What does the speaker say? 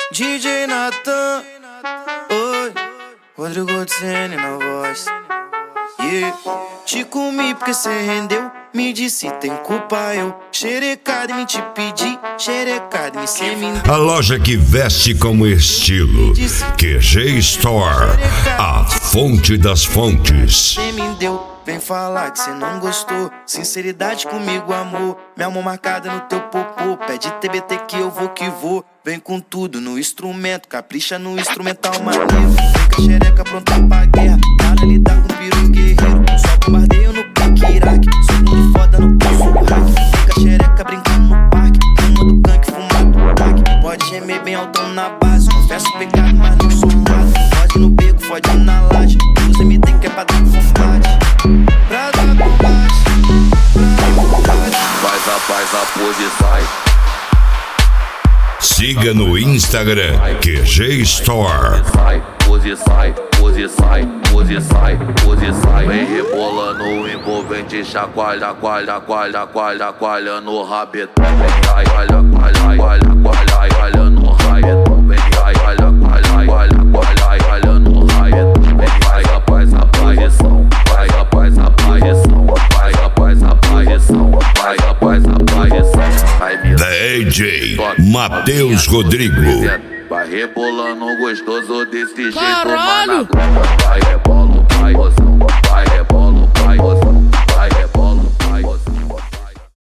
DJ Natan, oi, Rodrigo Godzene na voz. Yeah. Te comi porque cê rendeu, me disse tem culpa eu. Xerecado e me te pedi, xerecado e cê me deu. A loja que veste como estilo, QG Store, a fonte das fontes. Cê me deu, vem falar que cê não gostou. Sinceridade comigo, amor. Minha mão marcada no teu popô. Pede TBT que eu vou que vou. Vem com tudo no instrumento, capricha no instrumental maneiro. Vem com a xereca pronta pra guerra, para lidar com piru guerreiro. Só bombardeio no pique Iraque, sou muito foda no pulso hack. Vem com a xereca brincando no parque, fuma do gangue, fuma do crack. Pode gemer bem altão na base, confesso pecado, mas não sou quase. Fode no beco, fode na laje, usa MD que é pra dar combate. Pra dar combate, Faz a pose, sai. Siga no Instagram QG Store. Pose sai, pose sai, pose sai, pose sai. Vem rebolando o envolvente, chacoalha, coalha no rabetão. Vem coalha no rabetão. Vem coalha no rabetão. Vem faz a posição, faz a posição, faz a posição, faz a posição. DJ Matheus Rodrigo. Vai rebolando gostoso desse jeito, Caralho! vai rebolo, vai.